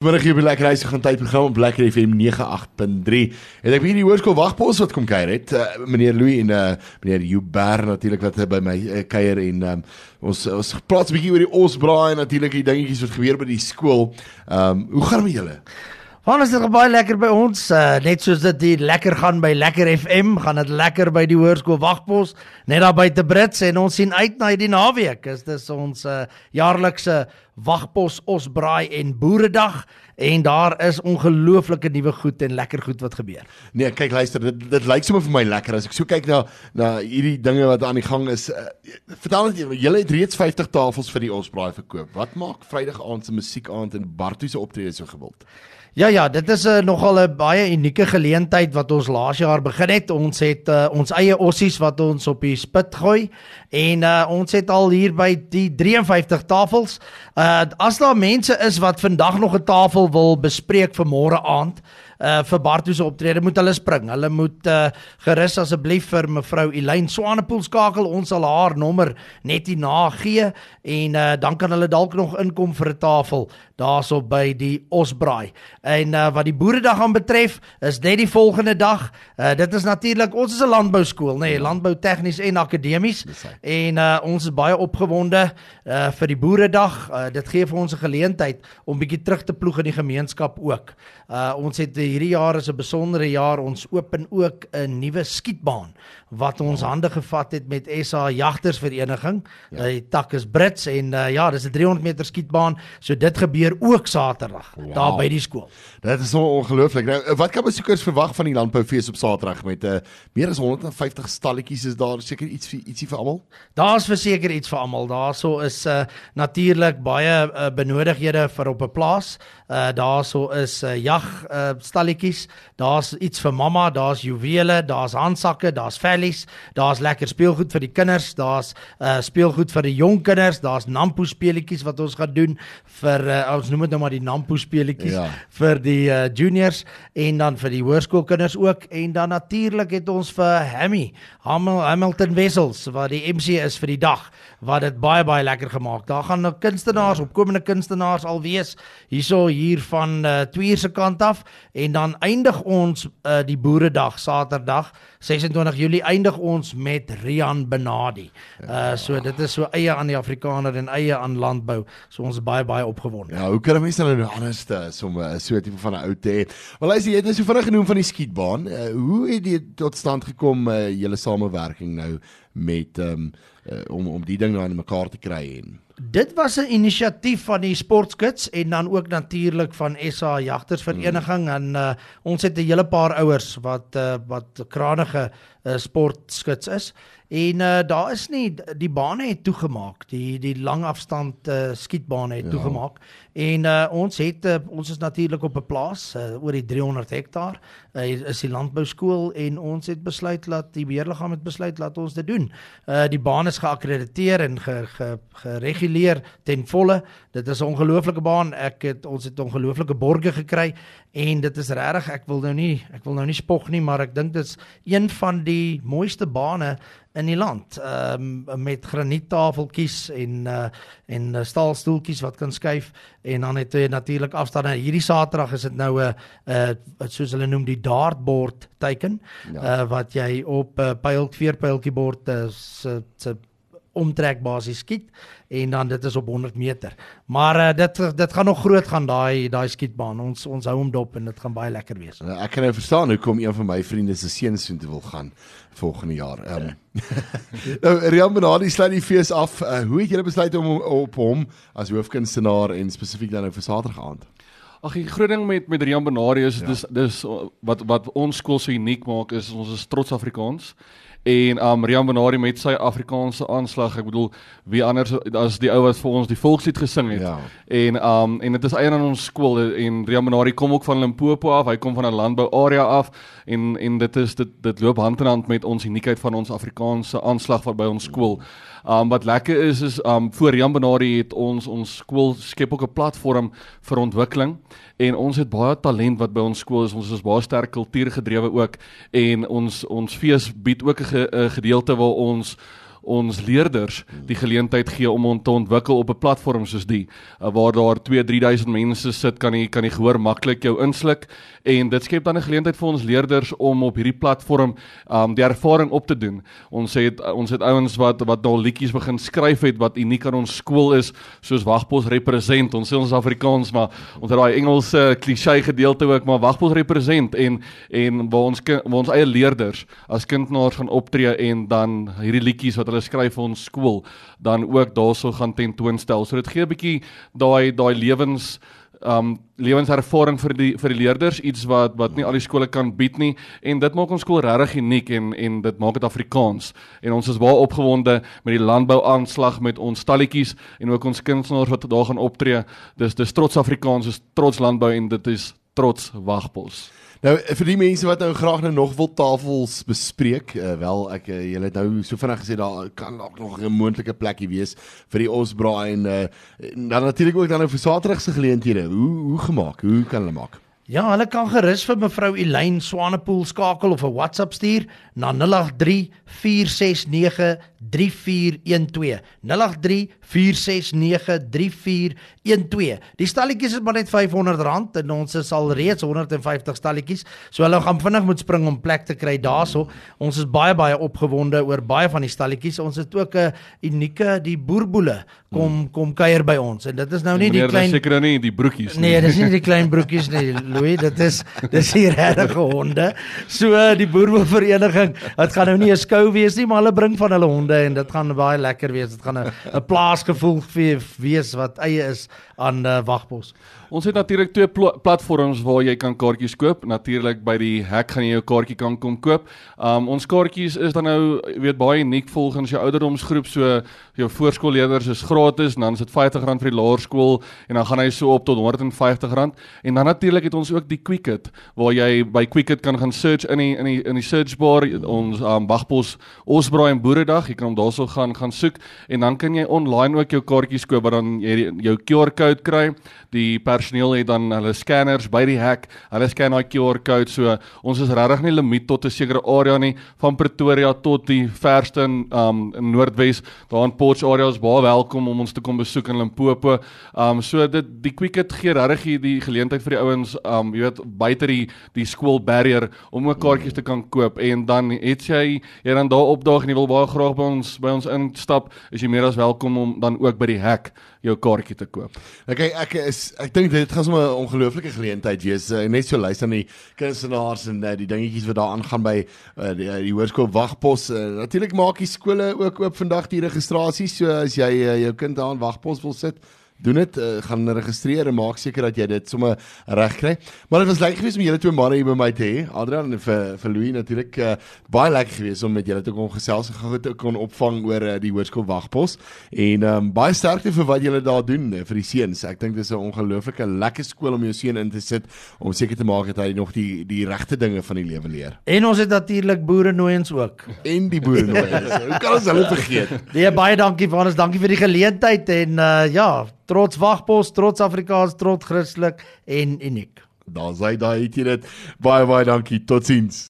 Vanmiddag hier by Lekker Huis gaan tydprogram op Lekker FM 98.3. En ek weet die hoërskool Wagpos wat kom kuier het, meneer Louis en meneer Joubert natuurlik wat by my kuier en ons praat 'n bietjie oor die Osbraai en natuurlik die dingetjies wat gebeur by die skool. Hoe gaan dit met julle? Want is dit baie lekker by ons, net soos dit die lekker gaan by Lekker FM, gaan dit lekker by die hoërskool Wagpos, net daar buite Brits, en ons sien uit na die naweek. Dis ons jaarlikse Wagpos, Osbraai en Boeredag, en daar is ongelooflike nuwe goed en lekker goed wat gebeur. Nee, kyk luister, dit lyk sommer vir my lekker as ek so kyk na hierdie dinge wat aan die gang is. Vertel net, julle het reeds 50 tafels vir die Osbraai verkoop. Wat maak Vrydag aand se musiekaand en Bartu se optrede so gewild? Ja, dit is nogal 'n baie unieke geleentheid wat ons laas jaar begin het. Ons het ons eie ossies wat ons op die spit gooi en ons het al hier by die 53 tafels. As daar mense is wat vandag nog 'n tafel wil bespreek vir môre aand, vir Bartu se optrede, moet hulle spring. Hulle moet gerus asseblief vir mevrou Elaine Swanepoel skakel. Ons sal haar nommer net hierna gee en dan kan hulle dalk nog inkom vir 'n tafel daarso by die Osbraai. En wat die Boeredag aan betref, is net die volgende dag. Dit is natuurlik, ons is 'n landbouskool, nee, landbou tegnies en akademies. En ons is baie opgewonde vir die Boeredag. Dit gee vir ons 'n geleentheid om bietjie terug te ploeg in die gemeenskap ook. Ons het hierdie jaar is 'n besondere jaar. Ons open ook 'n nuwe skietbaan wat ons hande gevat het met SA Jagtersvereniging. Die tak is Brits en dis 'n 300 meter skietbaan. So dit gebeur ook Saterdag daar by die skool. Dit is so ongelooflik. Nou, wat kan besoekers verwag van die landboufees op Saterdag met meer as 150 stalletjies? Is daar seker ietsie vir almal? Daar's verseker iets vir almal. Daarso is natuurlik baie benodighede vir op 'n plaas. Daarso is jagstalletjies. Daar's iets vir mamma, daar's juwele, daar's handsakke, daar's vellies, daar's lekker speelgoed vir die kinders, daar's speelgoed vir die jong kinders, daar's nampo speletjies wat ons gaan doen vir ons noem dit nou maar die nampo speletjies vir die juniors en dan vir die hoërskoolkinders ook. En dan natuurlik het ons vir Hamilton Wessels wat die MC is vir die dag, wat dit baie lekker gemaak. Daar gaan kunstenaars, opkomende kunstenaars al wees hier van 2 uur se kant af, en dan eindig ons die Boeredag Saterdag 26 Julie eindig ons met Rian Benadi. So dit is so eie aan die Afrikaner en eie aan landbou. So ons is baie opgewonde. Ja, hoe kan 'n mens hulle nou anders om so 'n tipe van 'n ou te hê? Wel jy het nou so vinnig genoem van die skietbaan. Hoe het dit tot stand gekom, julle samewerking nou met om die ding nou aan mekaar te kry en dit was 'n inisiatief van die Sportskits en dan ook natuurlik van SA Jagtersvereniging en ons het 'n hele paar ouers wat kranige sportskits is en daar is nie, die bane het toegemaak, die langafstand skietbane het toegemaak en ons is natuurlik op 'n plaas oor die 300 hektaar is die landbouskool en ons het besluit die beheerliggaam het besluit laat ons dit doen. Die baan is geakkrediteer en gereguleer ten volle. Dit is 'n ongelooflike baan. Ons het ongelooflike borge gekry en dit is regtig, ek wil nou nie spog nie, maar ek dink dit is een van die mooiste bane in die land, met graniettafeltjies en staalstoeltjies wat kan skuif en dan het jy natuurlik afstand. Hierdie Saterdag is dit nou soos hulle noem die dartboard teiken, wat jy op veerpyltjiebord se omtrek basis skiet en dan dit is op 100 meter. Maar dit gaan nog groot gaan daai skietbaan. Ons hou hom dop en dit gaan baie lekker wees. Ek kan nou verstaan hoekom een van my vriende se seuns toe wil gaan volgende jaar. Nou Rian Benadi sluit die fees af. Hoe het julle besluit om op hom as hoofkunstenaar en spesifiek dan nou vir Saterdag aand? Ag, die groot ding met Rian Benadi is dis wat ons skool so uniek maak is ons is trots Afrikaans. En Rian Benadi met sy Afrikaanse aanslag, ek bedoel, wie anders as die ou wat vir ons die volkslied gesing het. En dit is eie aan ons skool en Rian Benadi kom ook van Limpopo af, hy kom van 'n landbou area af en dit loop hand in hand met ons uniekheid van ons Afrikaanse aanslag wat by ons skool. Wat lekker is voor Rian Benadi het ons skool skep ook 'n platform vir ontwikkeling en ons het baie talent wat by ons skool is. Ons is baie sterk kultuurgedrewe ook en ons fees bied ook 'n gedeelte waar ons leerders die geleentheid gee om te ontwikkel op 'n platform soos die, waar daar 2-3 duisend mense sit, kan die gehoor maklik jou insluk, en dit skep dan 'n geleentheid vir ons leerders om op hierdie platform die ervaring op te doen. Ons het ouens wat nou liedjies begin skryf het, wat uniek aan ons skool is, soos Wagpos represent, ons sê ons Afrikaans, maar ons het daai Engelse cliché gedeelte ook, maar Wagpos represent, en waar ons eie leerders as kunstenaars gaan optree, en dan hierdie liedjies wat hulle skryf vir ons skool, dan ook daarso gaan tentoonstel. So dit gee 'n bietjie daai lewenservaring vir die leerders, iets wat nie al die skole kan bied nie, en dit maak ons skool regtig uniek, en dit maak dit Afrikaans, en ons is baie opgewonde met die landbouaanslag, met ons stalletjies, en ook ons kunstenaars wat daar gaan optree. Dis trots Afrikaans, is trots landbou, en dit is trots Wagpos. Nou, vir die mense wat nou graag nog wil tafels bespreek, julle het nou so vinnig gesê, daar kan ook nog 'n moontlike plekkie wees vir die Osbraai, en dan natuurlik ook dan nou vir Saterdag se geleenthede. Hoe gemaak? Hoe kan hulle maak? Ja, hulle kan gerus vir mevrou Elaine Swanepoel skakel of 'n WhatsApp stuur na 083-469-3412. 083-469-3412. Die stalletjies is maar net R500 en ons is al reeds 150 stalletjies. So hulle gaan vinnig moet spring om plek te kry daarso. Ons is baie opgewonde oor baie van die stalletjies. Ons het ook 'n unieke, die boerboele kom kuier by ons, en dit is nou nie die klein, seker nie die broekies nie. Nee, dis nie die klein broekies nie, Louis, dis die regte honde. So die boerboelvereniging, dit gaan nou nie 'n skou wees nie, maar hulle bring van hulle honde, en dit gaan baie lekker wees. Dit gaan 'n plaasgevoel wees wat eie is aan Wagpos. Ons het natuurlik 2 platforms waar jy kan kaartjies koop. Natuurlik by die hek gaan jy jou kaartjie kan kom koop. Ons kaartjies is dan nou, baie uniek volgens jou ouderdomsgroep. So jou voorskoolleerders is gratis, en dan is dit R50 vir die laerskool, en dan gaan hy so op tot R150. En dan natuurlik het ons ook die Quicket, waar jy by Quicket kan gaan search in die searchbar, ons Wagpos Osbraai en Boeredag. Jy kan hom daarso gaan soek, en dan kan jy online ook jou kaartjies koop, waar dan jy jou QR-code kry. Die personeel het dan hulle scanners by die hek, hulle scan daai QR-code, so ons is regtig nie limiet tot 'n sekere area nie, van Pretoria tot die verste in Noordwes, daar in Potch area is baie welkom om ons te kom besoek in Limpopo. So die Quicket gee regtig die geleentheid vir die ouens, buite die skool barrier, om ook kaartjies te kan koop, en dan het jy dan daar opdaag en jy wil baie graag by ons instap, is jy meer as welkom om dan ook by die hek jou kaartjie te koop. Ek dink dit gaan sommer 'n ongelooflike geleentheid wees, net so luister aan die kunstenaars en die dingetjies wat daar aangaan by die hoërskool Wagpos. Natuurlik maak die skole ook oop vandag die registrasies, so as jy jou kind daar in Wagpos wil sit, doen dit, gaan registreer en maak seker dat jy dit sommer reg kry. Maar dit was lekker geweest om julle 2 manne hier by my te hê, Adrian en vir Louis natuurlik, baie lekker geweest om met julle te kon gesels en gou te kon opvang oor die hoërskool Wagpos, en baie sterkte vir wat julle daar doen vir die seuns. Ek dink dis 'n ongelooflike lekker skool om jou seun in te sit, om seker te maak dat hy nog die regte dinge van die lewe leer. En ons het natuurlik boerenooiens ook. En die boerenooiens. Hoe kan ons hulle vergeet? Nee, baie dankie Vanus, dankie vir die geleentheid, en trots Wagpos, trots Afrikaans, trots Christelik en uniek. Daar het jy dit. Baie dankie. Totsiens.